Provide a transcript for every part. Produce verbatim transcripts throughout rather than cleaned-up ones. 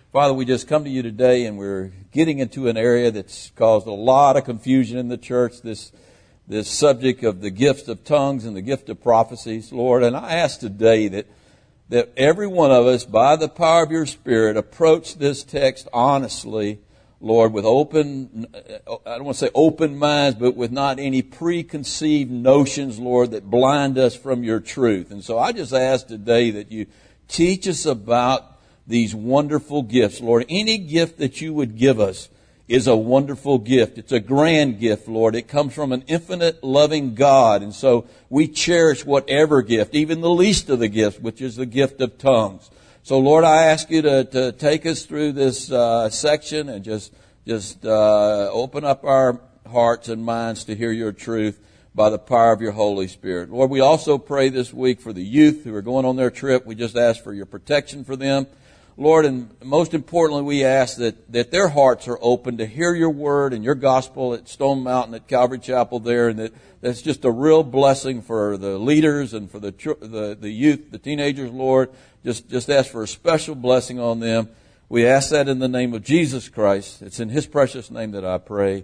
Father, we just come to you today, and we're getting into an area that's caused a lot of confusion in the church, this this subject of the gift of tongues and the gift of prophecies, Lord. And I ask today that that every one of us, by the power of your Spirit, approach this text honestly, Lord, with open, I don't want to say open minds, but with not any preconceived notions, Lord, that blind us from your truth. And so I just ask today that you teach us about these wonderful gifts, Lord. Any gift that you would give us is a wonderful gift. It's a grand gift, Lord. It comes from an infinite, loving God. And so we cherish whatever gift, even the least of the gifts, which is the gift of tongues. So, Lord, I ask you to, to take us through this uh, section and just, just uh, open up our hearts and minds to hear your truth by the power of your Holy Spirit. Lord, we also pray this week for the youth who are going on their trip. We just ask for your protection for them. Lord, and most importantly, we ask that, that their hearts are open to hear your word and your gospel at Stone Mountain at Calvary Chapel there, and that that's just a real blessing for the leaders and for the the, the youth, the teenagers, Lord. Just, just ask for a special blessing on them. We ask that in the name of Jesus Christ. It's in his precious name that I pray.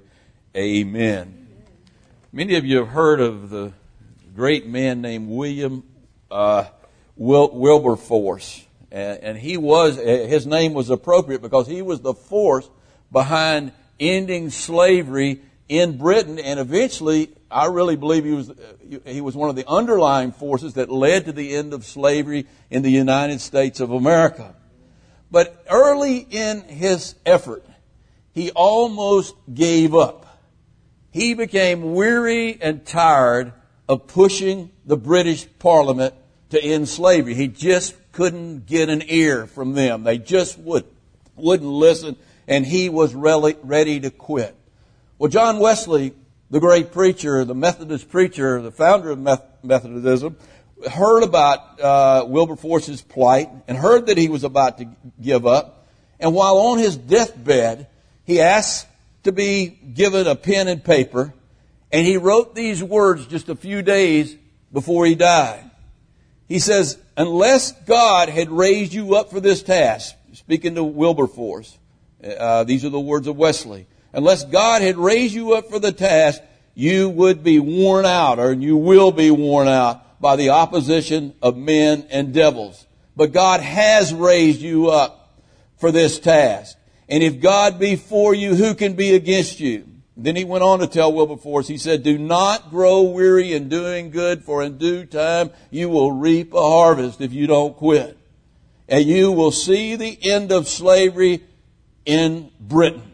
Amen. Many of you have heard of the great man named William uh, Wil- Wilberforce. And he was, his name was appropriate because he was the force behind ending slavery in Britain. And eventually, I really believe he was, he was one of the underlying forces that led to the end of slavery in the United States of America. But early in his effort, he almost gave up. He became weary and tired of pushing the British Parliament to end slavery. He just couldn't get an ear from them. They just would, wouldn't listen, and he was really ready to quit. Well, John Wesley, the great preacher, the Methodist preacher, the founder of Methodism, heard about uh, Wilberforce's plight and heard that he was about to give up. And while on his deathbed, he asked to be given a pen and paper, and he wrote these words just a few days before he died. He says, unless God had raised you up for this task, speaking to Wilberforce, uh, these are the words of Wesley, unless God had raised you up for the task, you would be worn out, or you will be worn out by the opposition of men and devils. But God has raised you up for this task. And if God be for you, who can be against you? Then he went on to tell Wilberforce, he said, do not grow weary in doing good, for in due time you will reap a harvest if you don't quit. And you will see the end of slavery in Britain.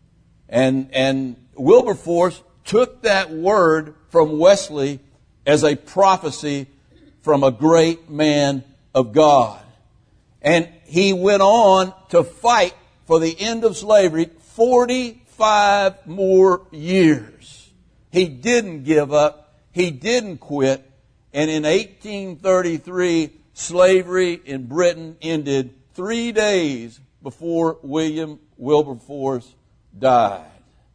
And, and Wilberforce took that word from Wesley as a prophecy from a great man of God. And he went on to fight for the end of slavery forty Five more years. He didn't give up. He didn't quit. And in eighteen thirty-three, slavery in Britain ended three days before William Wilberforce died.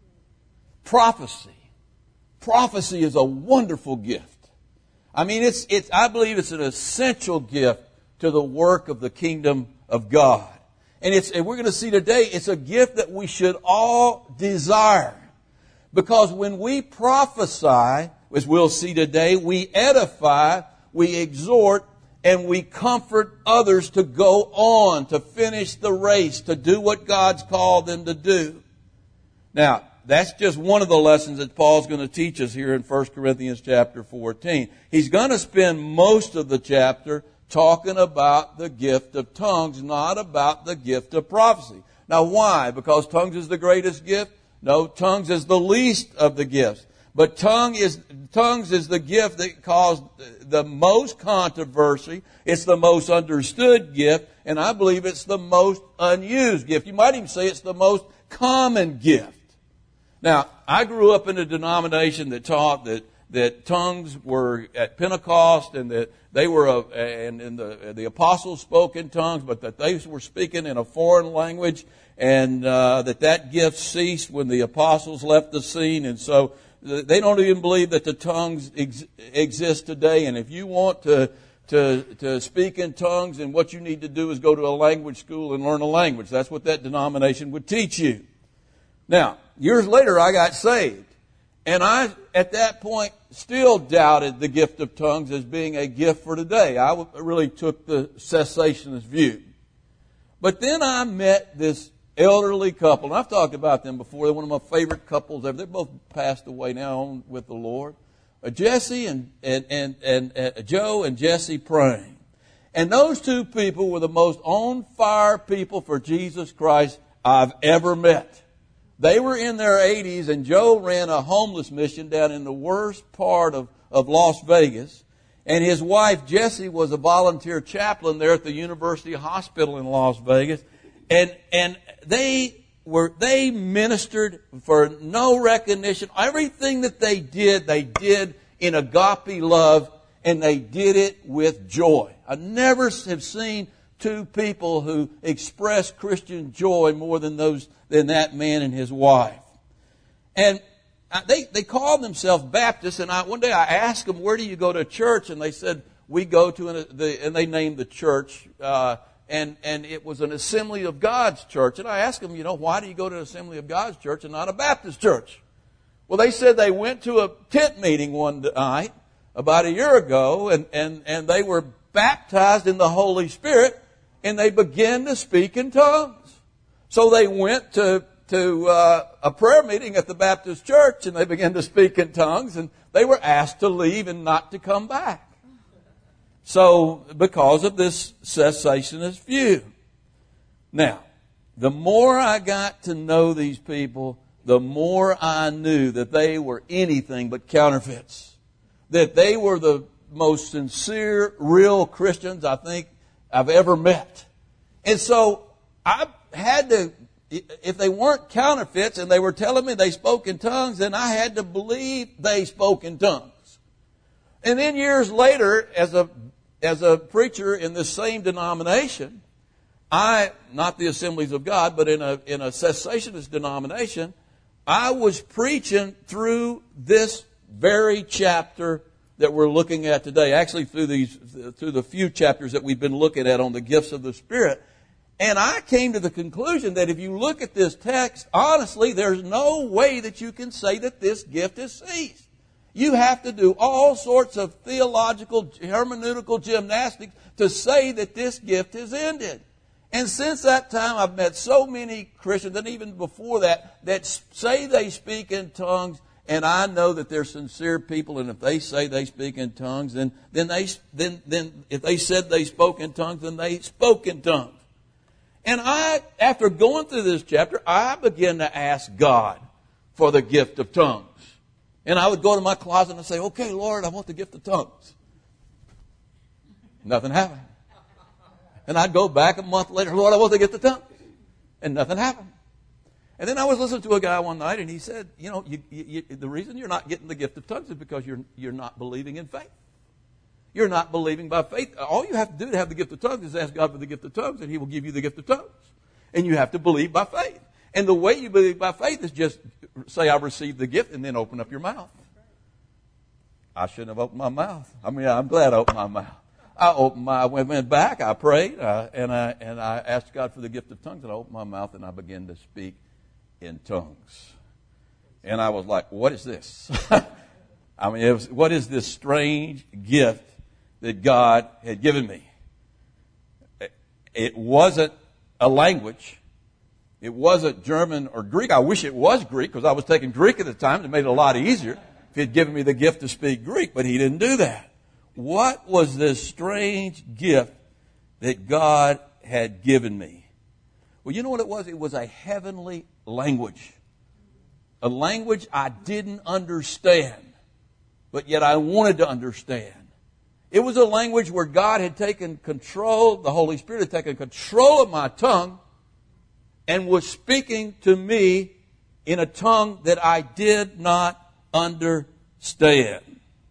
Prophecy. Prophecy is a wonderful gift. I mean, it's, it's, I believe it's an essential gift to the work of the kingdom of God. And it's, and we're going to see today, it's a gift that we should all desire. Because when we prophesy, as we'll see today, we edify, we exhort, and we comfort others to go on, to finish the race, to do what God's called them to do. Now, that's just one of the lessons that Paul's going to teach us here in First Corinthians chapter fourteen. He's going to spend most of the chapter talking about the gift of tongues, not about the gift of prophecy. Now, why? Because tongues is the greatest gift? No, tongues is the least of the gifts. But tongue is, tongues is the gift that caused the most controversy. It's the most understood gift, and I believe it's the most unused gift. You might even say it's the most common gift. Now, I grew up in a denomination that taught that that tongues were at Pentecost, and that they were, a, and, and the, the apostles spoke in tongues, but that they were speaking in a foreign language, and uh, that that gift ceased when the apostles left the scene. And so they don't even believe that the tongues ex- exist today. And if you want to to, to speak in tongues, and what you need to do is go to a language school and learn a language. That's what that denomination would teach you. Now, years later, I got saved. And I, at that point, still doubted the gift of tongues as being a gift for today. I really took the cessationist view. But then I met this elderly couple, and I've talked about them before. They're one of my favorite couples ever. They're both passed away now on with the Lord. Uh, Jesse and, and, and, and uh, Joe and Jesse Praying. And those two people were the most on-fire people for Jesus Christ I've ever met. They were in their eighties, and Joe ran a homeless mission down in the worst part of, of Las Vegas. And his wife, Jessie, was a volunteer chaplain there at the University Hospital in Las Vegas. And, and they were, they ministered for no recognition. Everything that they did, they did in agape love, and they did it with joy. I never have seen two people who express Christian joy more than those, than that man and his wife. And they, they called themselves Baptists, and I, one day I asked them, where do you go to church? And they said, we go to, an, the, and they named the church, uh, and, and it was an Assembly of God's church. And I asked them, you know, why do you go to an Assembly of God's church and not a Baptist church? Well, they said they went to a tent meeting one night about a year ago, and, and, and they were baptized in the Holy Spirit, and they began to speak in tongues. So they went to, to uh, a prayer meeting at the Baptist church, and they began to speak in tongues, and they were asked to leave and not to come back. So, because of this cessationist view. Now, the more I got to know these people, the more I knew that they were anything but counterfeits. That they were the most sincere, real Christians I think I've ever met. And so I had to, if they weren't counterfeits and they were telling me they spoke in tongues, then I had to believe they spoke in tongues. And then years later, as a as a preacher in this same denomination, I, not the Assemblies of God, but in a in a cessationist denomination, I was preaching through this very chapter that we're looking at today, actually through these, through the few chapters that we've been looking at on the gifts of the Spirit. And I came to the conclusion that if you look at this text, honestly, there's no way that you can say that this gift is ceased. You have to do all sorts of theological, hermeneutical gymnastics to say that this gift is ended. And since that time, I've met so many Christians, and even before that, that say they speak in tongues. And I know that they're sincere people, and if they say they speak in tongues, then then they then then if they said they spoke in tongues, then they spoke in tongues. And I, after going through this chapter, I began to ask God for the gift of tongues. And I would go to my closet and say, "Okay, Lord, I want the gift of tongues." Nothing happened. And I'd go back a month later, "Lord, I want the gift of tongues," and nothing happened. And then I was listening to a guy one night, and he said, you know, you, you, the reason you're not getting the gift of tongues is because you're, you're not believing in faith. You're not believing by faith. All you have to do to have the gift of tongues is ask God for the gift of tongues, and He will give you the gift of tongues. And you have to believe by faith. And the way you believe by faith is just say, I received the gift, and then open up your mouth. I shouldn't have opened my mouth. I mean, I'm glad I opened my mouth. I opened my, I went back, I prayed, uh, and I and I asked God for the gift of tongues, and I opened my mouth, and I began to speak in tongues. And I was like, what is this? I mean, it was, what is this strange gift that God had given me? It wasn't a language. It wasn't German or Greek. I wish it was Greek, because I was taking Greek at the time. It made it a lot easier if He had given me the gift to speak Greek, but He didn't do that. What was this strange gift that God had given me? Well, you know what it was? It was a heavenly language. A language I didn't understand, but yet I wanted to understand. It was a language where God had taken control, the Holy Spirit had taken control of my tongue and was speaking to me in a tongue that I did not understand.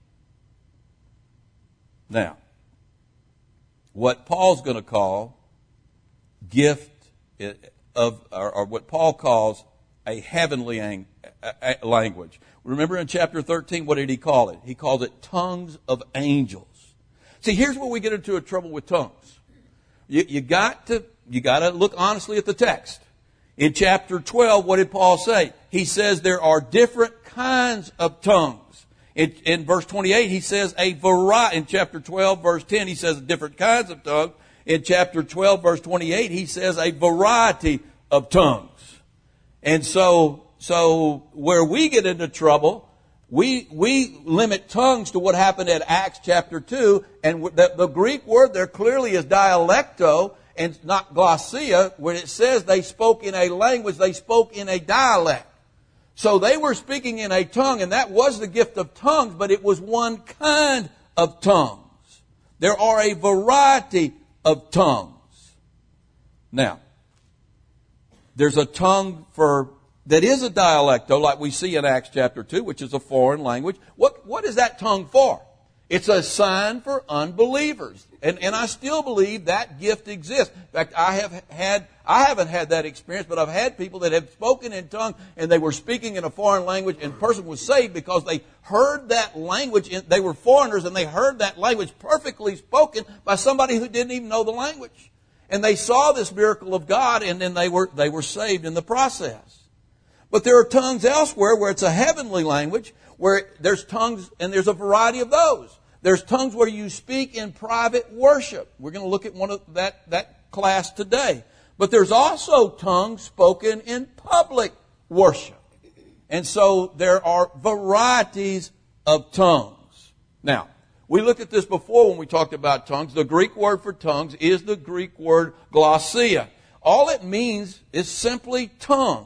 Now, what Paul's going to call gift of, or, or what Paul calls a heavenly ang- a, a language. Remember in chapter thirteen, what did he call it? He called it tongues of angels. See, here's where we get into a trouble with tongues. You, you got to, you got to look honestly at the text. In chapter twelve, what did Paul say? He says there are different kinds of tongues. In, in verse twenty-eight, he says a variety. In chapter twelve, verse ten, he says different kinds of tongues. In chapter twelve, verse twenty-eight, he says a variety of tongues. And so, so where we get into trouble, we, we limit tongues to what happened at Acts chapter two. And the, the Greek word there clearly is dialecto and not glossia. When it says they spoke in a language, they spoke in a dialect. So they were speaking in a tongue, and that was the gift of tongues, but it was one kind of tongues. There are a variety of tongues. Now, there's a tongue for that is a dialecto, like we see in Acts chapter two, which is a foreign language. What what is that tongue for? It's a sign for unbelievers. And and I still believe that gift exists. In fact, I have had I haven't had that experience, but I've had people that have spoken in tongues and they were speaking in a foreign language, and a person was saved because they heard that language. In, they were foreigners and they heard that language perfectly spoken by somebody who didn't even know the language. And they saw this miracle of God, and then they were they were saved in the process. But there are tongues elsewhere where it's a heavenly language, where there's tongues, and there's a variety of those. There's tongues where you speak in private worship. We're going to look at one of that, that class today. But there's also tongues spoken in public worship. And so there are varieties of tongues. Now, we looked at this before when we talked about tongues. The Greek word for tongues is the Greek word glossia. All it means is simply tongues.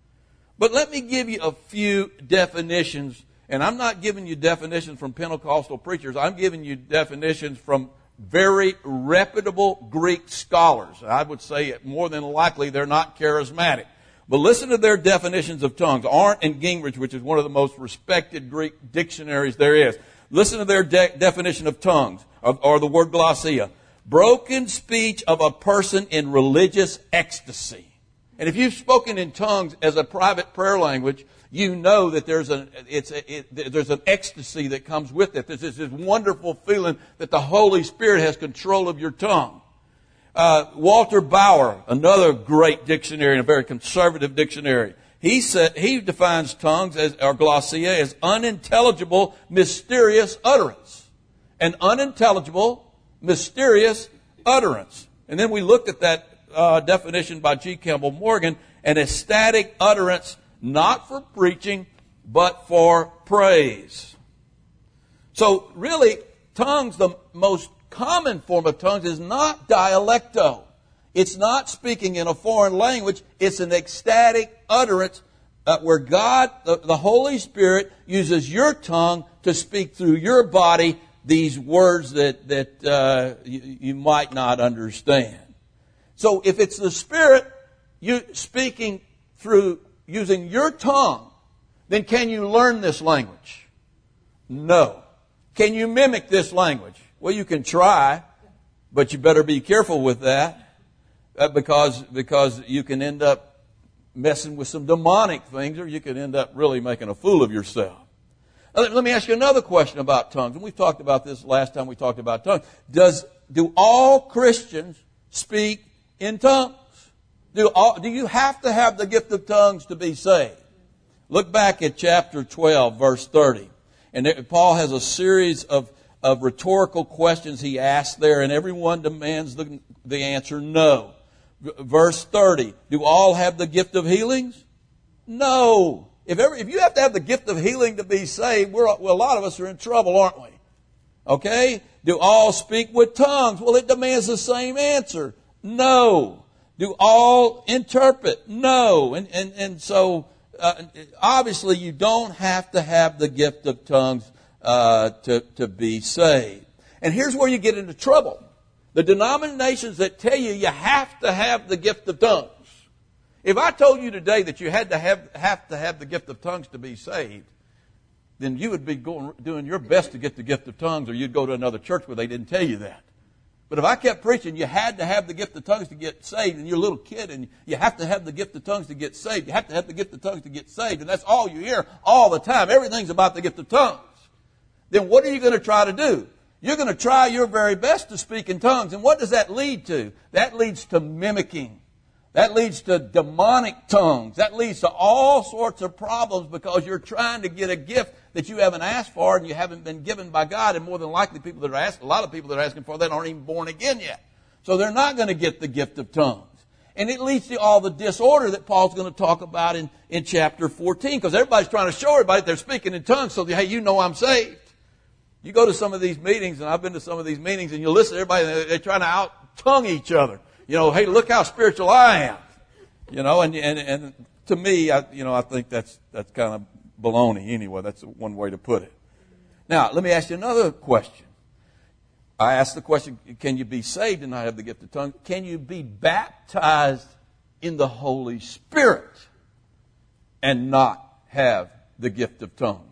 But let me give you a few definitions. And I'm not giving you definitions from Pentecostal preachers. I'm giving you definitions from very reputable Greek scholars. I would say more than likely they're not charismatic. But listen to their definitions of tongues. Arndt and Gingrich, which is one of the most respected Greek dictionaries there is. Listen to their de- definition of tongues, or, or the word glossia. Broken speech of a person in religious ecstasy. And if you've spoken in tongues as a private prayer language, you know that there's an it's a, it, there's an ecstasy that comes with it. There's this, this wonderful feeling that the Holy Spirit has control of your tongue. Uh, Walter Bauer, another great dictionary and a very conservative dictionary, he said he defines tongues as or glossia as unintelligible, mysterious utterance. An unintelligible, mysterious utterance. And then we looked at that uh, definition by G. Campbell Morgan, an ecstatic utterance. Not for preaching, but for praise. So really, tongues, the most common form of tongues is not dialecto. It's not speaking in a foreign language. It's an ecstatic utterance uh, where God, the, the Holy Spirit, uses your tongue to speak through your body these words that, that uh, you, you might not understand. So if it's the Spirit you speaking through using your tongue, then can you learn this language? No. Can you mimic this language? Well, you can try, but you better be careful with that uh, because, because you can end up messing with some demonic things, or you can end up really making a fool of yourself. Now, let me ask you another question about tongues. And we talked about this last time we talked about tongues. Does, do all Christians speak in tongues? Do, all, do you have to have the gift of tongues to be saved? Look back at chapter twelve, verse thirty. And there, Paul has a series of, of rhetorical questions he asks there, and everyone demands the, the answer no. V- verse thirty, do all have the gift of healings? No. If, every, if you have to have the gift of healing to be saved, we're, well, a lot of us are in trouble, aren't we? Okay? Do all speak with tongues? Well, it demands the same answer. No. Do all interpret? No. And, and, and so, uh, obviously, you don't have to have the gift of tongues uh, to, to be saved. And here's where you get into trouble. The denominations that tell you you have to have the gift of tongues. If I told you today that you had to have, have to have the gift of tongues to be saved, then you would be going, doing your best to get the gift of tongues, or you'd go to another church where they didn't tell you that. But if I kept preaching, you had to have the gift of tongues to get saved, and you're a little kid, and you have to have the gift of tongues to get saved. You have to have the gift of tongues to get saved, and that's all you hear all the time. Everything's about the gift of tongues. Then what are you going to try to do? You're going to try your very best to speak in tongues. And what does that lead to? That leads to mimicking. That leads to demonic tongues. That leads to all sorts of problems because you're trying to get a gift that you haven't asked for and you haven't been given by God. And more than likely, people that are asking, a lot of people that are asking for that aren't even born again yet. So they're not going to get the gift of tongues. And it leads to all the disorder that Paul's going to talk about in, in chapter fourteen. Because everybody's trying to show everybody they're speaking in tongues so, hey, you know I'm saved. You go to some of these meetings, and I've been to some of these meetings, and you listen to everybody, and they're trying to out-tongue each other. You know, hey, look how spiritual I am. You know, and and, and to me, I, you know, I think that's that's kind of baloney anyway. That's one way to put it. Now, let me ask you another question. I asked the question, can you be saved and not have the gift of tongues? Can you be baptized in the Holy Spirit and not have the gift of tongues?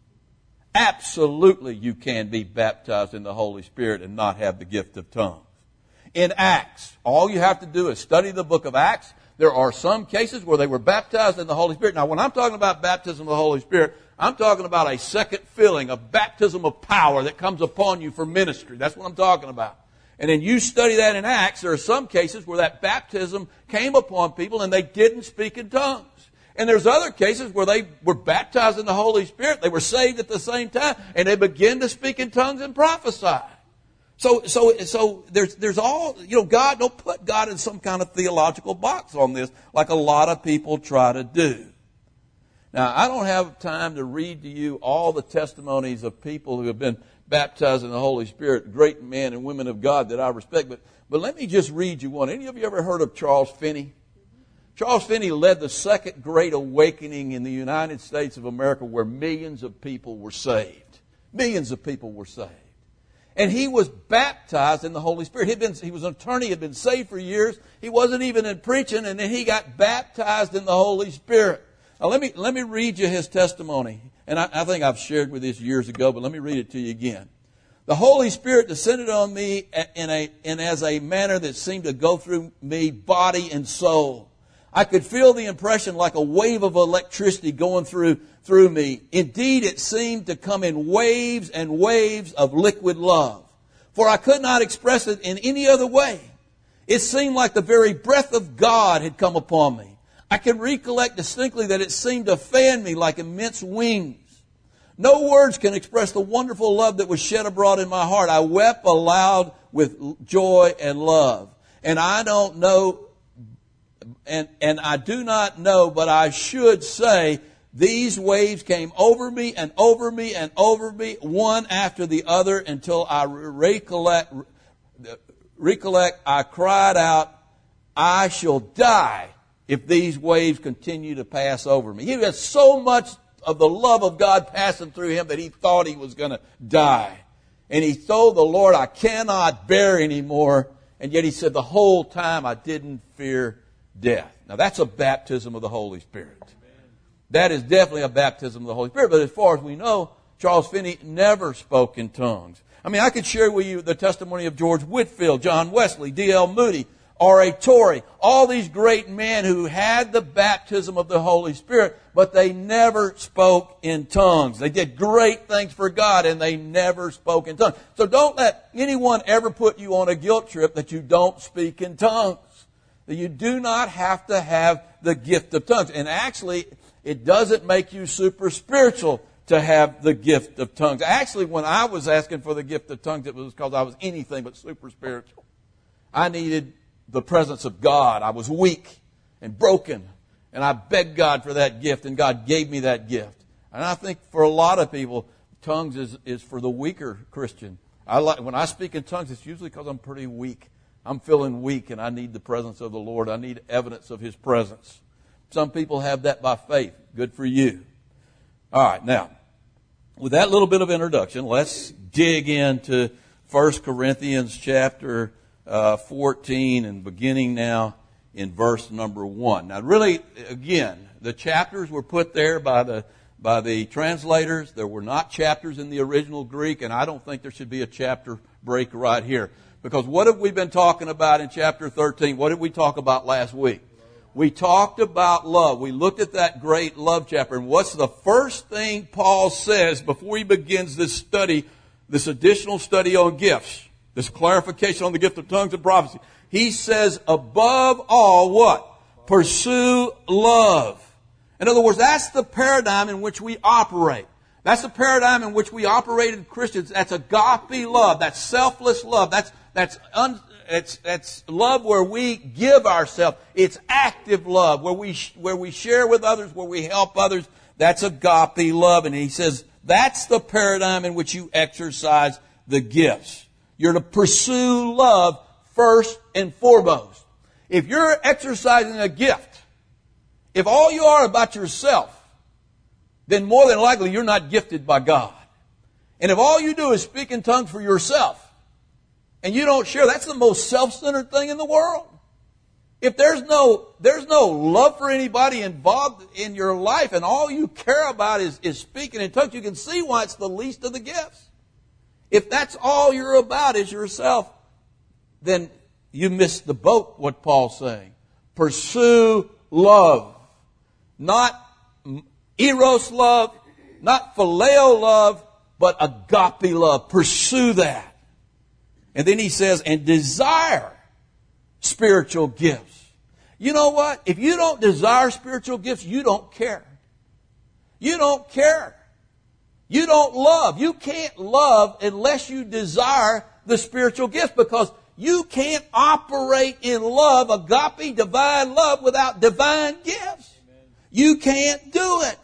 Absolutely, you can be baptized in the Holy Spirit and not have the gift of tongues. In Acts, all you have to do is study the book of Acts. There are some cases where they were baptized in the Holy Spirit. Now, when I'm talking about baptism of the Holy Spirit, I'm talking about a second filling, a baptism of power that comes upon you for ministry. That's what I'm talking about. And then you study that in Acts, there are some cases where that baptism came upon people and they didn't speak in tongues. And there's other cases where they were baptized in the Holy Spirit, they were saved at the same time, and they began to speak in tongues and prophesy. So, so, so there's, there's all, you know, God, don't put God in some kind of theological box on this like a lot of people try to do. Now, I don't have time to read to you all the testimonies of people who have been baptized in the Holy Spirit, great men and women of God that I respect, but, but let me just read you one. Any of you ever heard of Charles Finney? Charles Finney led the second great awakening in the United States of America where millions of people were saved. Millions of people were saved. And he was baptized in the Holy Spirit. He'd been, he was an attorney, had been saved for years. He wasn't even in preaching, and then he got baptized in the Holy Spirit. Now let me, let me read you his testimony. And I, I think I've shared with this years ago, but let me read it to you again. The Holy Spirit descended on me in a, in as a manner that seemed to go through me, body and soul. I could feel the impression like a wave of electricity going through, through me. Indeed, it seemed to come in waves and waves of liquid love. For I could not express it in any other way. It seemed like the very breath of God had come upon me. I can recollect distinctly that it seemed to fan me like immense wings. No words can express the wonderful love that was shed abroad in my heart. I wept aloud with joy and love. And I don't know... And, and I do not know, but I should say these waves came over me and over me and over me, one after the other, until I recollect, recollect I cried out, I shall die if these waves continue to pass over me. He had so much of the love of God passing through him that he thought he was going to die. And he told the Lord, I cannot bear anymore. And yet he said, the whole time I didn't fear death. Now that's a baptism of the Holy Spirit. Amen. That is definitely a baptism of the Holy Spirit. But as far as we know, Charles Finney never spoke in tongues. I mean, I could share with you the testimony of George Whitefield, John Wesley, D L Moody, R A Torrey, all these great men who had the baptism of the Holy Spirit, but they never spoke in tongues. They did great things for God, and they never spoke in tongues. So don't let anyone ever put you on a guilt trip that you don't speak in tongues. You do not have to have the gift of tongues. And actually, it doesn't make you super spiritual to have the gift of tongues. Actually, when I was asking for the gift of tongues, it was because I was anything but super spiritual. I needed the presence of God. I was weak and broken. And I begged God for that gift, and God gave me that gift. And I think for a lot of people, tongues is, is for the weaker Christian. I like, when I speak in tongues, it's usually because I'm pretty weak. I'm feeling weak and I need the presence of the Lord. I need evidence of His presence. Some people have that by faith. Good for you. All right, now, with that little bit of introduction, let's dig into First Corinthians chapter uh, fourteen and beginning now in verse number one. Now, really, again, the chapters were put there by the by the translators. There were not chapters in the original Greek, and I don't think there should be a chapter break right here. Because what have we been talking about in chapter thirteen? What did we talk about last week? We talked about love. We looked at that great love chapter. And what's the first thing Paul says before he begins this study this additional study on gifts, this clarification on the gift of tongues and prophecy. He says, above all, what? Pursue love. In other words, that's the paradigm in which we operate. That's the paradigm in which we operate as Christians. That's agape love. That's selfless love. That's that's un, it's that's love where we give ourselves. It's active love where we where we share with others, where we help others. That's agape love. And he says that's the paradigm in which you exercise the gifts. You're to pursue love first and foremost. If you're exercising a gift, if all you are about yourself, then more than likely you're not gifted by God. And if all you do is speak in tongues for yourself, and you don't share, that's the most self-centered thing in the world. If there's no, there's no love for anybody involved in your life, and all you care about is, is speaking in tongues, you can see why it's the least of the gifts. If that's all you're about is yourself, then you missed the boat, what Paul's saying. Pursue love. Not eros love, not phileo love, but agape love. Pursue that. And then he says, and desire spiritual gifts. You know what? If you don't desire spiritual gifts, you don't care. You don't care. You don't love. You can't love unless you desire the spiritual gifts, because you can't operate in love, agape, divine love, without divine gifts. You can't do it.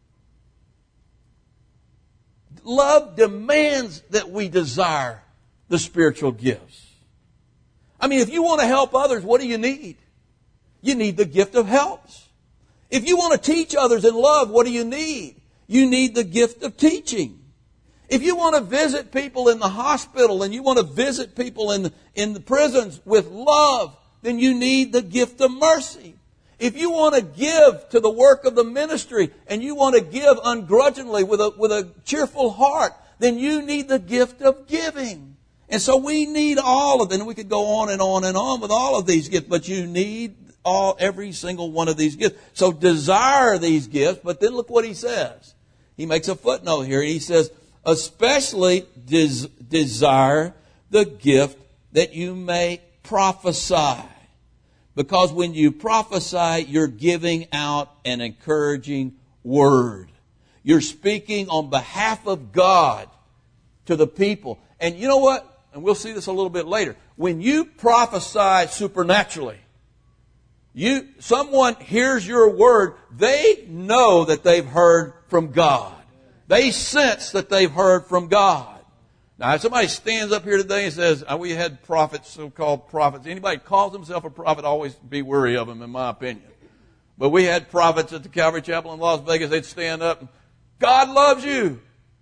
Love demands that we desire the spiritual gifts. I mean, if you want to help others, what do you need? You need the gift of helps. If you want to teach others in love, what do you need? You need the gift of teaching. If you want to visit people in the hospital and you want to visit people in the, in the prisons with love, then you need the gift of mercy. If you want to give to the work of the ministry and you want to give ungrudgingly with a, with a cheerful heart, then you need the gift of giving. And so we need all of them. We could go on and on and on with all of these gifts, but you need all, every single one of these gifts. So desire these gifts, but then look what he says. He makes a footnote here. He says, especially des- desire the gift that you may prophesy. Because when you prophesy, you're giving out an encouraging word. You're speaking on behalf of God to the people. And you know what? And we'll see this a little bit later. When you prophesy supernaturally, you someone hears your word, they know that they've heard from God. They sense that they've heard from God. Now, if somebody stands up here today and says, oh, we had prophets, so-called prophets. Anybody calls himself a prophet, always be wary of him, in my opinion. But we had prophets at the Calvary Chapel in Las Vegas. They'd stand up and, God loves you.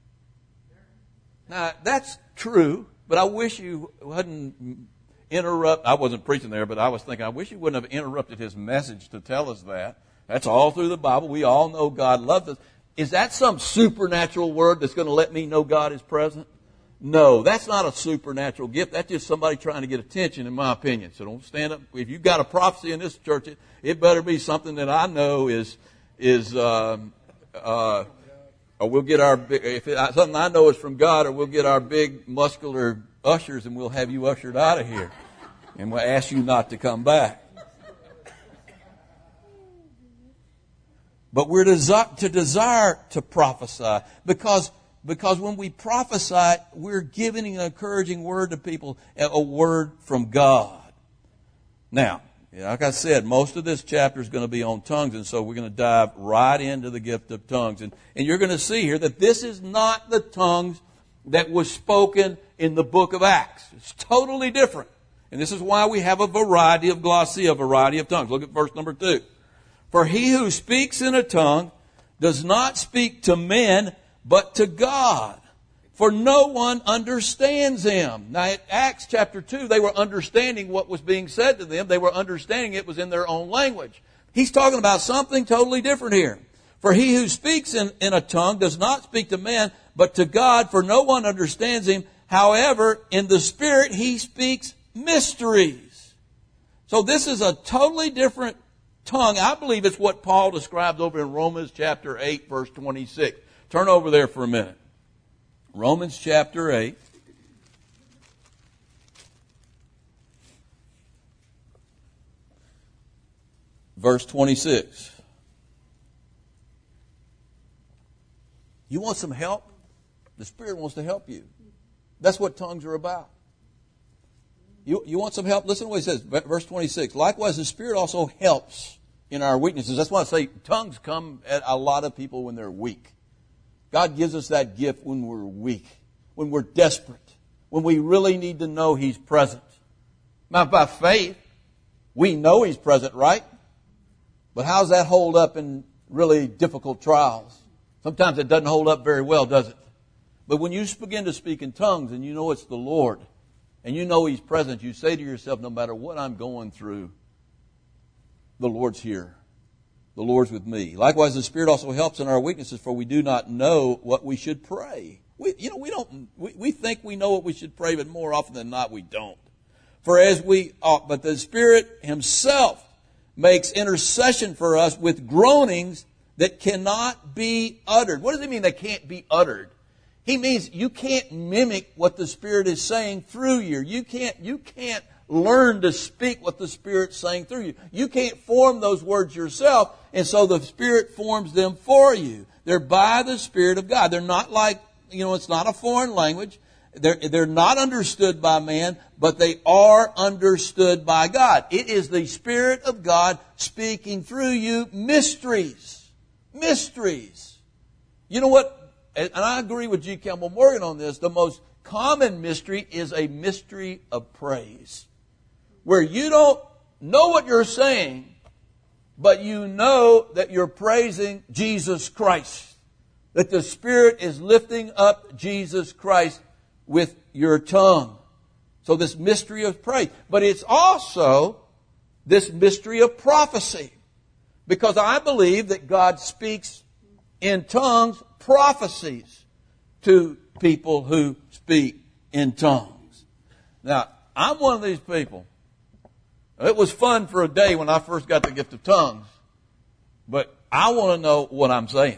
Now, that's true, but I wish you hadn't interrupt. I wasn't preaching there, but I was thinking, I wish you wouldn't have interrupted his message to tell us that. That's all through the Bible. We all know God loves us. Is that some supernatural word that's going to let me know God is present? No, that's not a supernatural gift. That's just somebody trying to get attention, in my opinion. So don't stand up. If you've got a prophecy in this church, it, it better be something that I know is, is, um, uh, or we'll get our, if it, something I know is from God, or we'll get our big muscular ushers and we'll have you ushered out of here. And we'll ask you not to come back. But we're desi- to desire to prophesy because Because when we prophesy, we're giving an encouraging word to people, a word from God. Now, like I said, most of this chapter is going to be on tongues, and so we're going to dive right into the gift of tongues. And, and you're going to see here that this is not the tongues that was spoken in the book of Acts. It's totally different. And this is why we have a variety of glossia, a variety of tongues. Look at verse number two. For he who speaks in a tongue does not speak to men, but to God, for no one understands him. Now, in Acts chapter two, they were understanding what was being said to them. They were understanding it was in their own language. He's talking about something totally different here. For he who speaks in, in a tongue does not speak to men, but to God, for no one understands him. However, in the Spirit, he speaks mysteries. So this is a totally different tongue. I believe it's what Paul describes over in Romans chapter eight, verse twenty-six. Turn over there for a minute. Romans chapter eight. Verse twenty-six. You want some help? The Spirit wants to help you. That's what tongues are about. You, you want some help? Listen to what he says, verse twenty-six. Likewise, the Spirit also helps in our weaknesses. That's why I say tongues come at a lot of people when they're weak. God gives us that gift when we're weak, when we're desperate, when we really need to know He's present. Now, by faith, we know He's present, right? But how does that hold up in really difficult trials? Sometimes it doesn't hold up very well, does it? But when you begin to speak in tongues and you know it's the Lord and you know He's present, you say to yourself, no matter what I'm going through, the Lord's here. The Lord's with me. Likewise, the Spirit also helps in our weaknesses, for we do not know what we should pray. We, you know, we don't. We, we think we know what we should pray, but more often than not, we don't. For as we ought, but the Spirit Himself makes intercession for us with groanings that cannot be uttered. What does it mean they can't be uttered? He means you can't mimic what the Spirit is saying through you. You can't, you can't learn to speak what the Spirit's saying through you. You can't form those words yourself, and so the Spirit forms them for you. They're by the Spirit of God. They're not like, you know, it's not a foreign language. They're, they're not understood by man, but they are understood by God. It is the Spirit of God speaking through you mysteries. Mysteries. You know what? And I agree with G. Campbell Morgan on this. The most common mystery is a mystery of praise, where you don't know what you're saying, but you know that you're praising Jesus Christ. That the Spirit is lifting up Jesus Christ with your tongue. So this mystery of praise. But it's also this mystery of prophecy. Because I believe that God speaks in tongues prophecies to people who speak in tongues. Now, I'm one of these people. It was fun for a day when I first got the gift of tongues. But I want to know what I'm saying.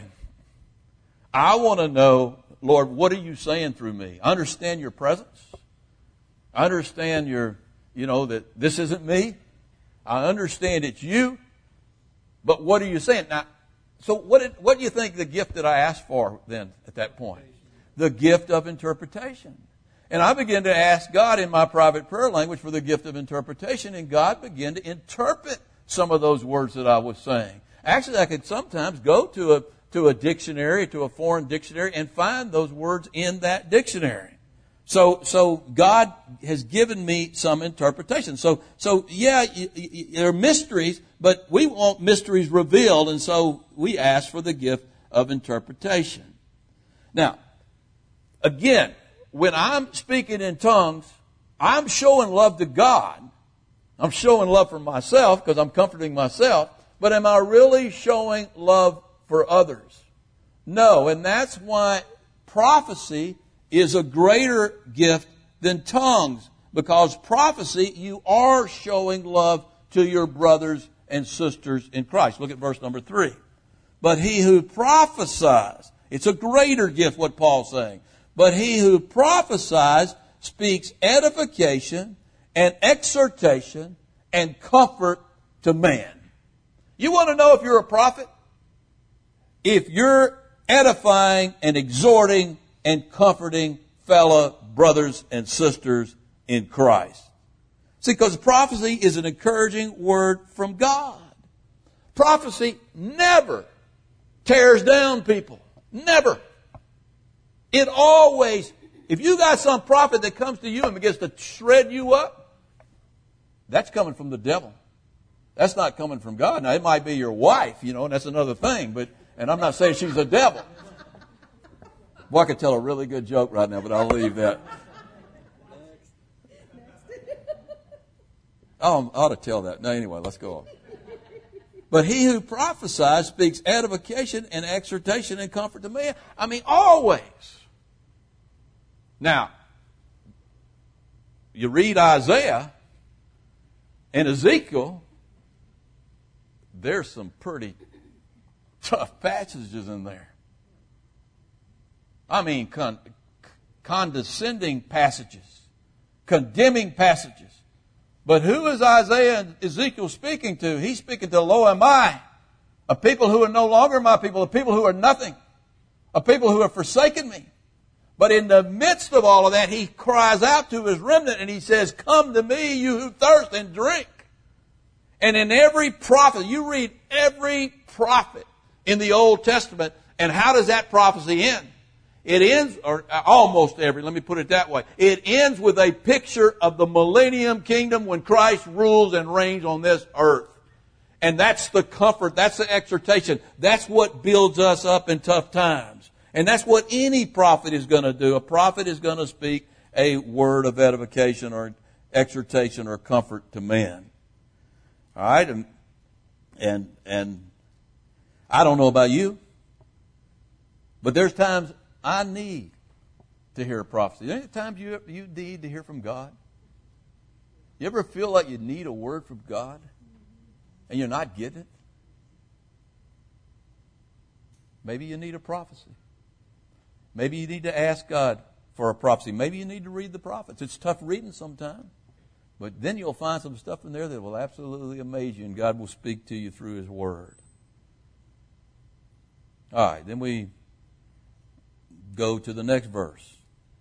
I want to know, Lord, what are you saying through me? I understand your presence. I understand your, you know, that this isn't me. I understand it's you. But what are you saying? Now, so what did, what do you think the gift that I asked for then at that point? The gift of interpretation. And I began to ask God in my private prayer language for the gift of interpretation, and God began to interpret some of those words that I was saying. Actually, I could sometimes go to a to a dictionary, to a foreign dictionary, and find those words in that dictionary. So, so God has given me some interpretation. So, so yeah, y- y- there are mysteries, but we want mysteries revealed, and so we ask for the gift of interpretation. Now, again, when I'm speaking in tongues, I'm showing love to God. I'm showing love for myself because I'm comforting myself. But am I really showing love for others? No, and that's why prophecy is a greater gift than tongues. Because prophecy, you are showing love to your brothers and sisters in Christ. Look at verse number three. But he who prophesies, it's a greater gift what Paul's saying. But he who prophesies speaks edification and exhortation and comfort to man. You want to know if you're a prophet? If you're edifying and exhorting and comforting fellow brothers and sisters in Christ. See, because prophecy is an encouraging word from God. Prophecy never tears down people. Never. It always, if you got some prophet that comes to you and begins to shred you up, that's coming from the devil. That's not coming from God. Now, it might be your wife, you know, and that's another thing, but, and I'm not saying she's a devil. Boy, I could tell a really good joke right now, but I'll leave that. Oh, I ought to tell that. No, anyway, let's go on. But he who prophesies speaks edification and exhortation and comfort to man. I mean, always. Now, you read Isaiah and Ezekiel, there's some pretty tough passages in there. I mean, con- condescending passages, condemning passages. But who is Isaiah and Ezekiel speaking to? He's speaking to, lo am I, a people who are no longer my people, a people who are nothing, a people who have forsaken me. But in the midst of all of that, he cries out to his remnant and he says, come to me, you who thirst, and drink. And in every prophet, you read every prophet in the Old Testament, and how does that prophecy end? It ends, or almost every, let me put it that way. It ends with a picture of the millennium kingdom when Christ rules and reigns on this earth. And that's the comfort, that's the exhortation. That's what builds us up in tough times. And that's what any prophet is going to do. A prophet is going to speak a word of edification or exhortation or comfort to men. All right? And, and, and I don't know about you, but there's times I need to hear a prophecy. There any times you, you need to hear from God? You ever feel like you need a word from God and you're not getting it? Maybe you need a prophecy. Maybe you need to ask God for a prophecy. Maybe you need to read the prophets. It's tough reading sometimes. But then you'll find some stuff in there that will absolutely amaze you, and God will speak to you through His Word. All right, then we go to the next verse.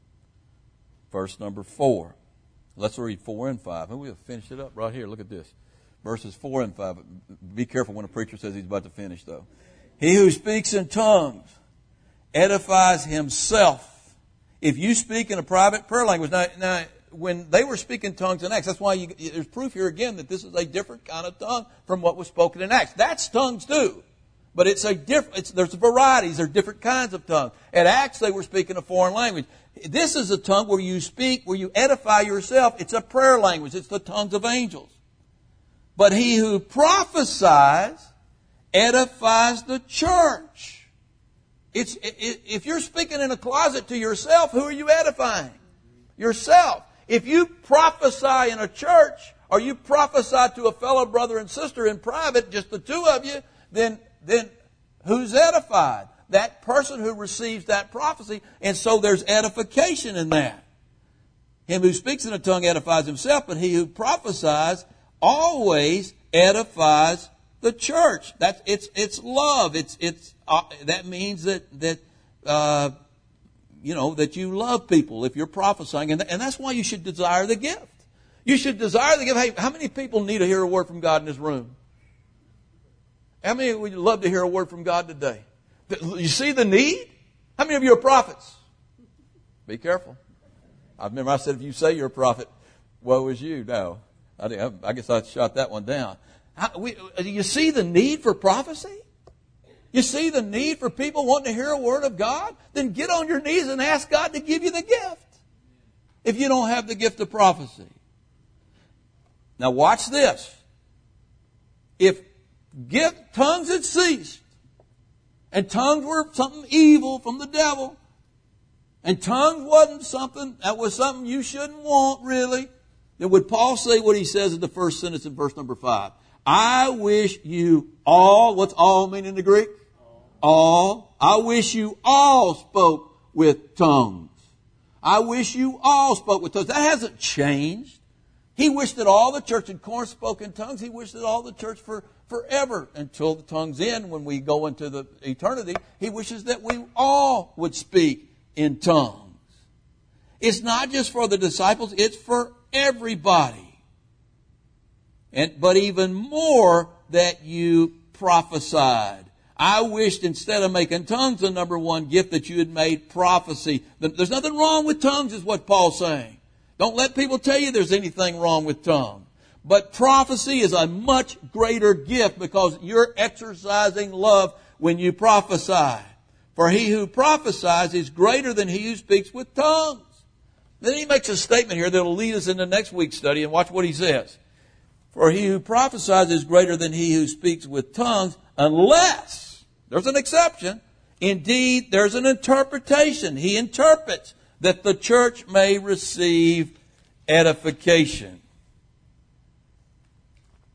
Verse number four. Let's read four and five. And we'll finish it up right here. Look at this. Verses four and five. Be careful when a preacher says he's about to finish, though. He who speaks in tongues edifies himself. If you speak in a private prayer language. Now, now when they were speaking tongues in Acts, that's why you, there's proof here again that this is a different kind of tongue from what was spoken in Acts. That's tongues too. But it's a different, it's, there's varieties, there's different kinds of tongues. At Acts, they were speaking a foreign language. This is a tongue where you speak, where you edify yourself. It's a prayer language. It's the tongues of angels. But he who prophesies edifies the church. It's, it, if you're speaking in a closet to yourself, who are you edifying? Yourself. If you prophesy in a church, or you prophesy to a fellow brother and sister in private, just the two of you, then, then who's edified? That person who receives that prophecy. And so there's edification in that. Him who speaks in a tongue edifies himself, but he who prophesies always edifies the church. That's it's it's love. It's it's uh, that means that that uh, you know that you love people if you're prophesying, and th- and that's why you should desire the gift. You should desire the gift. Hey, how many people need to hear a word from God in this room? How many would love to hear a word from God today? You see the need? How many of you are prophets? Be careful. I remember I said, if you say you're a prophet, woe is you. No, I, I guess I shot that one down. How, we, you see the need for prophecy? You see the need for people wanting to hear a word of God? Then get on your knees and ask God to give you the gift. If you don't have the gift of prophecy. Now watch this. If gift, tongues had ceased, and tongues were something evil from the devil, and tongues wasn't something that was something you shouldn't want, really, then would Paul say what he says in the first sentence in verse number five? I wish you all, what's all mean in the Greek? All. I wish you all spoke with tongues. I wish you all spoke with tongues. That hasn't changed. He wished that all the church in Corinth spoke in tongues. He wished that all the church for forever until the tongues end when we go into the eternity. He wishes that we all would speak in tongues. It's not just for the disciples, it's for everybody. And, but even more that you prophesied. I wished instead of making tongues the number one gift that you had made prophecy. There's nothing wrong with tongues is what Paul's saying. Don't let people tell you there's anything wrong with tongues. But prophecy is a much greater gift because you're exercising love when you prophesy. For he who prophesies is greater than he who speaks with tongues. Then he makes a statement here that will lead us into next week's study, and watch what he says. For he who prophesies is greater than he who speaks with tongues, unless, there's an exception, indeed there's an interpretation. He interprets that the church may receive edification.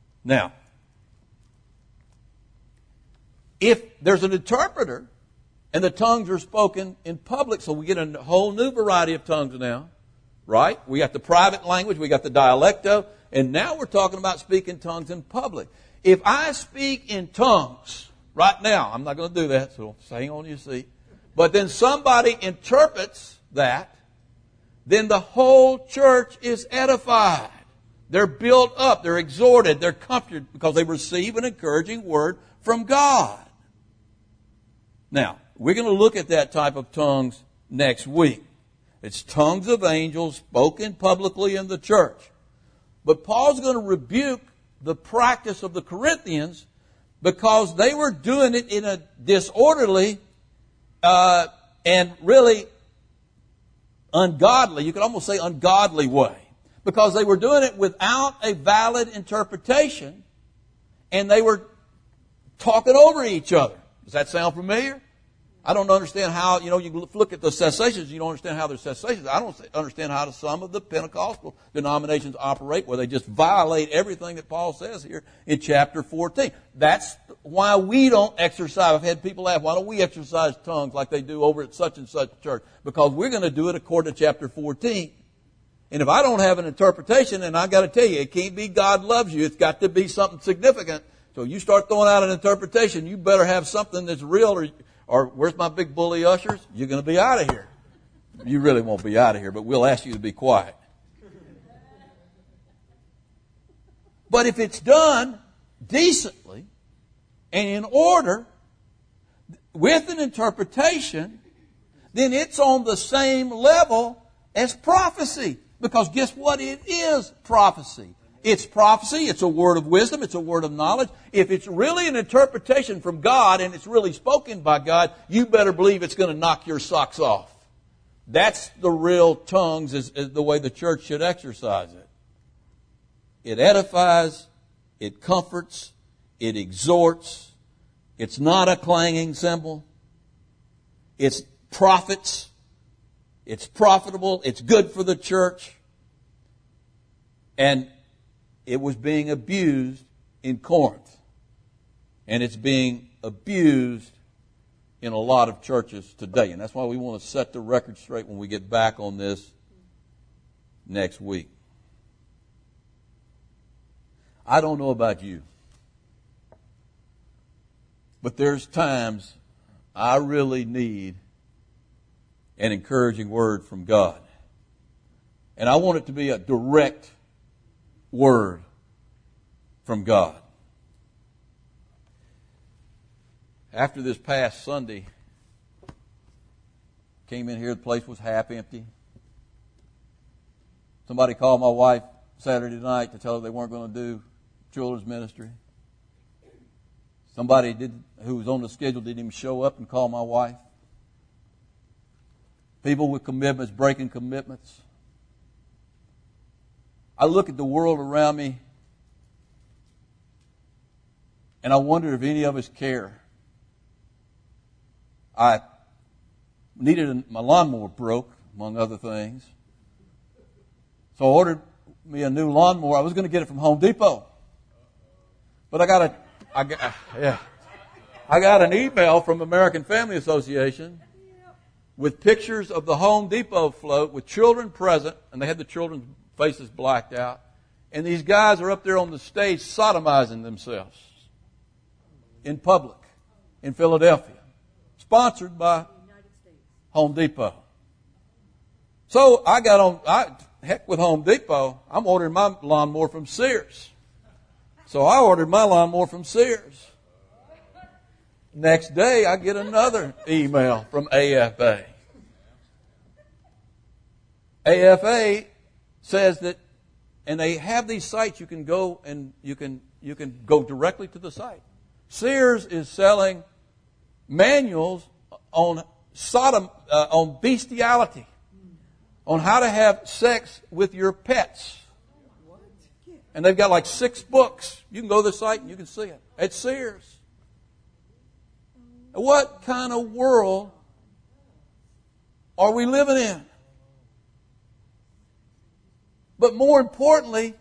Now, if there's an interpreter And the tongues are spoken in public, so we get a whole new variety of tongues now. Right? We got the private language, we got the dialecto, and now we're talking about speaking tongues in public. If I speak in tongues right now, I'm not going to do that, so hang on to your seat. But then somebody interprets that, then the whole church is edified. They're built up, they're exhorted, they're comforted because they receive an encouraging word from God. Now, we're going to look at that type of tongues next week. It's tongues of angels spoken publicly in the church. But Paul's going to rebuke the practice of the Corinthians because they were doing it in a disorderly uh, and really ungodly, you could almost say ungodly way. Because they were doing it without a valid interpretation and they were talking over each other. Does that sound familiar? I don't understand how, you know, you look at the cessations, you don't understand how they're cessations. I don't understand how some of the Pentecostal denominations operate where they just violate everything that Paul says here in chapter fourteen. That's why we don't exercise. I've had people ask, why don't we exercise tongues like they do over at such and such church? Because we're going to do it according to chapter fourteen. And if I don't have an interpretation, and I got to tell you, it can't be God loves you. It's got to be something significant. So you start throwing out an interpretation, you better have something that's real or Or where's my big bully ushers? You're going to be out of here. You really won't be out of here, but we'll ask you to be quiet. But if it's done decently and in order with an interpretation, then it's on the same level as prophecy. Because guess what? It is prophecy. It's prophecy, it's a word of wisdom, it's a word of knowledge. If it's really an interpretation from God and it's really spoken by God, you better believe it's going to knock your socks off. That's the real tongues, is, is the way the church should exercise it. It edifies, it comforts, it exhorts. It's not a clanging cymbal. It's profits. It's profitable. It's good for the church. And it was being abused in Corinth. And it's being abused in a lot of churches today. And that's why we want to set the record straight when we get back on this next week. I don't know about you, but there's times I really need an encouraging word from God. And I want it to be a direct word from God. After this past Sunday, came in here, the place was half empty. Somebody called my wife Saturday night to tell her they weren't going to do children's ministry. Somebody did who was on the schedule didn't even show up and call my wife. People with commitments breaking commitments. I look at the world around me and I wonder if any of us care. I needed a, my lawnmower broke, among other things. So I ordered me a new lawnmower. I was going to get it from Home Depot. But I got a, I got, yeah, I got an email from American Family Association with pictures of the Home Depot float with children present, and they had the children's faces blacked out. And these guys are up there on the stage sodomizing themselves in public in Philadelphia, sponsored by Home Depot. So I got on, I, heck with Home Depot, I'm ordering my lawnmower from Sears. So I ordered my lawnmower from Sears. Next day, I get another email from A F A. A F A says that, and they have these sites you can go and you can you can go directly to the site. Sears is selling manuals on Sodom, uh, on bestiality, on how to have sex with your pets. And they've got like six books. You can go to the site and you can see it. It's Sears. What kind of world are we living in? But more importantly,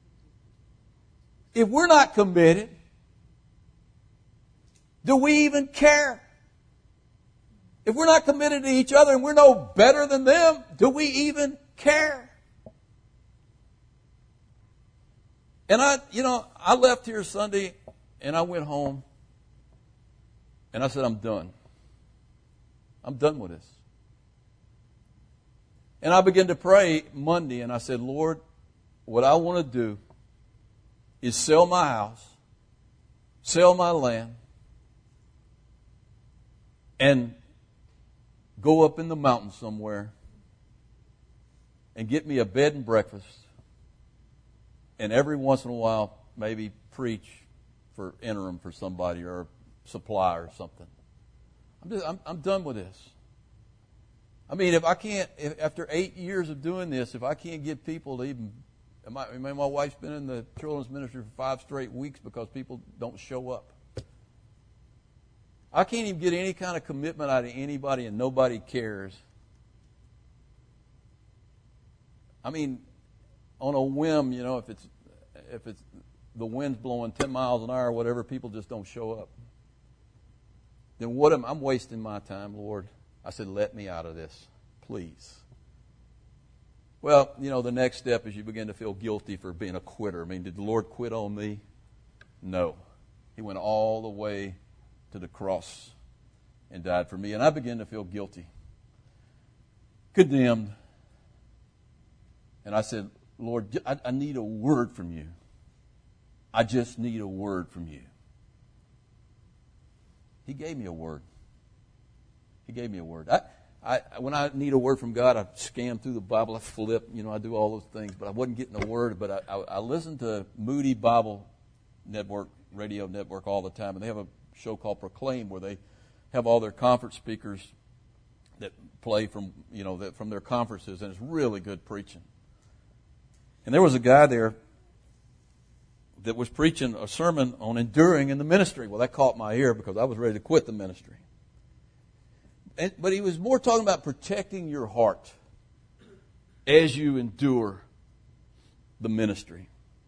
if we're not committed, do we even care? If we're not committed to each other and we're no better than them, do we even care? And I, you know, I left here Sunday and I went home and I said, I'm done. I'm done with this. And I began to pray Monday and I said, Lord, what I want to do is sell my house, sell my land, and go up in the mountains somewhere and get me a bed and breakfast, and every once in a while maybe preach for interim for somebody or supply or something. I'm, just, I'm, I'm done with this. I mean, if I can't, if, after eight years of doing this, if I can't get people to even, my, I mean, my wife's been in the children's ministry for five straight weeks because people don't show up. I can't even get any kind of commitment out of anybody and nobody cares. I mean, on a whim, you know, if it's if it's the wind's blowing ten miles an hour or whatever, people just don't show up. Then what am I'm wasting my time, Lord? I said, let me out of this, please. Well, you know, the next step is you begin to feel guilty for being a quitter. I mean, did the Lord quit on me? No. He went all the way to the cross and died for me. And I began to feel guilty, condemned. And I said, Lord, I, I need a word from you. I just need a word from you. He gave me a word. He gave me a word. I, I, when I need a word from God, I scan through the Bible, I flip, you know, I do all those things. But I wasn't getting a word. But I, I, I listened to Moody Bible Network, radio network all the time. And they have a show called Proclaim where they have all their conference speakers that play from, you know, that, from their conferences. And it's really good preaching. And there was a guy there that was preaching a sermon on enduring in the ministry. Well, that caught my ear because I was ready to quit the ministry. And, but he was more talking about protecting your heart as you endure the ministry.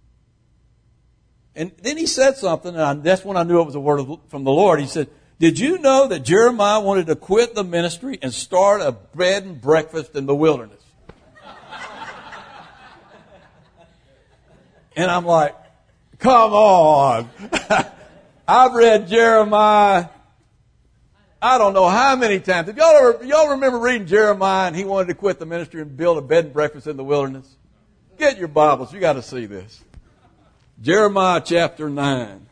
And then he said something, and I, that's when I knew it was a word of, from the Lord. He said, did you know that Jeremiah wanted to quit the ministry and start a bed and breakfast in the wilderness? And I'm like, come on. I've read Jeremiah I don't know how many times. If y'all ever, y'all remember reading Jeremiah and he wanted to quit the ministry and build a bed and breakfast in the wilderness? Get your Bibles. You got to see this. Jeremiah chapter nine.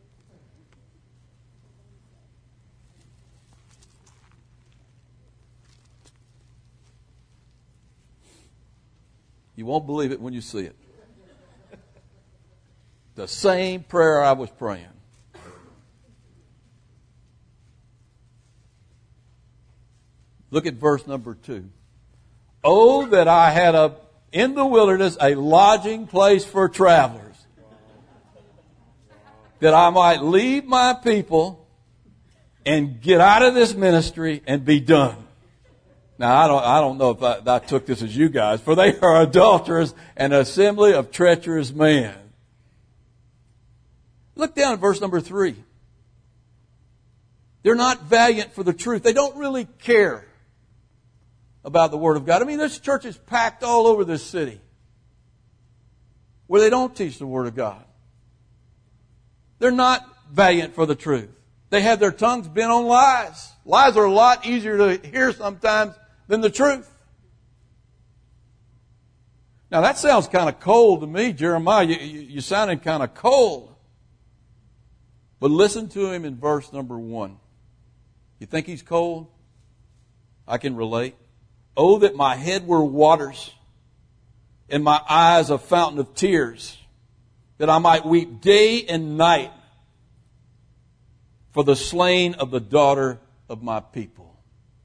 You won't believe it when you see it. The same prayer I was praying. Look at verse number two. Oh, that I had a, in the wilderness a lodging place for travelers, that I might leave my people and get out of this ministry and be done. Now, I don't, I don't know if I, I took this as you guys, for they are adulterers and assembly of treacherous men. Look down at verse number three. They're not valiant for the truth. They don't really care about the Word of God. I mean, there's churches packed all over this city where they don't teach the Word of God. They're not valiant for the truth. They have their tongues bent on lies. Lies are a lot easier to hear sometimes than the truth. Now, that sounds kind of cold to me, Jeremiah. You, you, you sounded kind of cold. But listen to him in verse number one. You think he's cold? I can relate. Oh, that my head were waters and my eyes a fountain of tears, that I might weep day and night for the slain of the daughter of my people.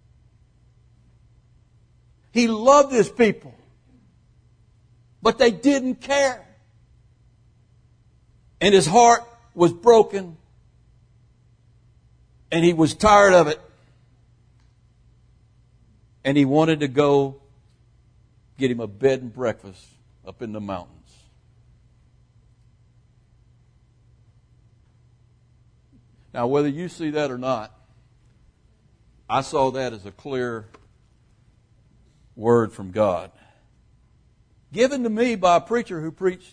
He loved his people, but they didn't care. And his heart was broken, and he was tired of it. And he wanted to go get him a bed and breakfast up in the mountains. Now, whether you see that or not, I saw that as a clear word from God, given to me by a preacher who preached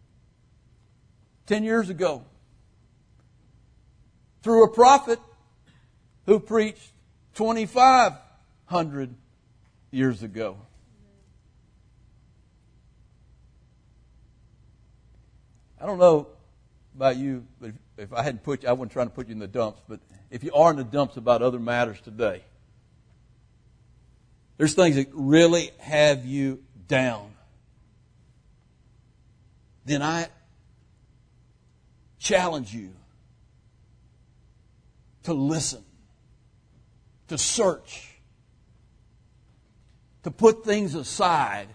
ten years ago, through a prophet who preached twenty-five hundred years ago. I don't know about you, but if, if I hadn't put you, I wasn't trying to put you in the dumps, but if you are in the dumps about other matters today, there's things that really have you down, then I challenge you to listen, to search, to put things aside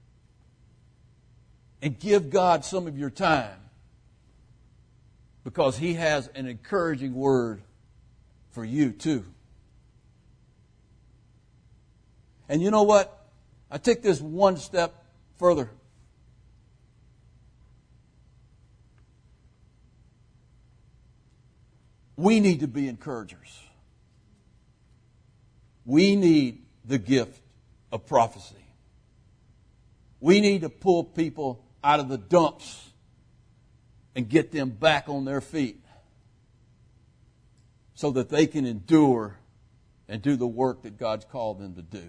and give God some of your time, because He has an encouraging word for you too. And you know what? I take this one step further. We need to be encouragers. We need the gift of prophecy. We need to pull people out of the dumps and get them back on their feet so that they can endure and do the work that God's called them to do.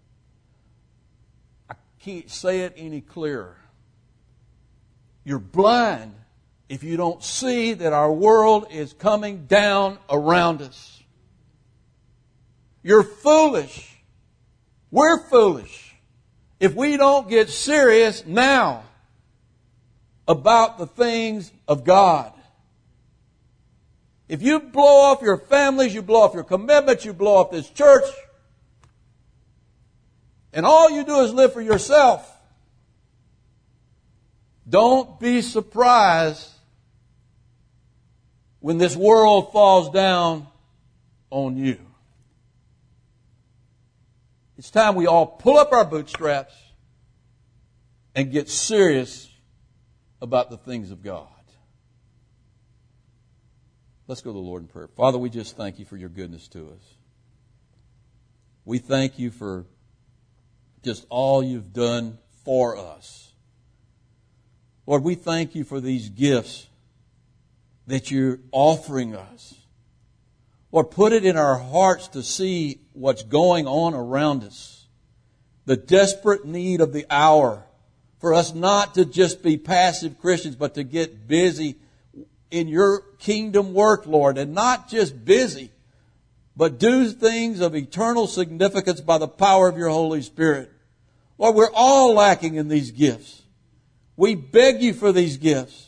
I can't say it any clearer. You're blind if you don't see that our world is coming down around us. You're foolish. We're foolish if we don't get serious now about the things of God. If you blow off your families, you blow off your commitments, you blow off this church, and all you do is live for yourself, don't be surprised when this world falls down on you. It's time we all pull up our bootstraps and get serious about the things of God. Let's go to the Lord in prayer. Father, we just thank you for your goodness to us. We thank you for just all you've done for us. Lord, we thank you for these gifts that you're offering us. Lord, put it in our hearts to see what's going on around us. The desperate need of the hour for us not to just be passive Christians, but to get busy in your kingdom work, Lord. And not just busy, but do things of eternal significance by the power of your Holy Spirit. Lord, we're all lacking in these gifts. We beg you for these gifts.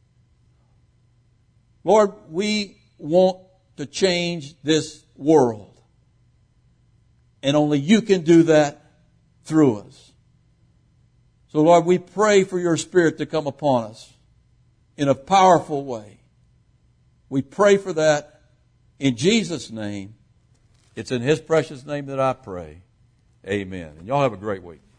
Lord, we want to change this world. And only you can do that through us. So, Lord, we pray for your Spirit to come upon us in a powerful way. We pray for that in Jesus' name. It's in His precious name that I pray. Amen. And y'all have a great week.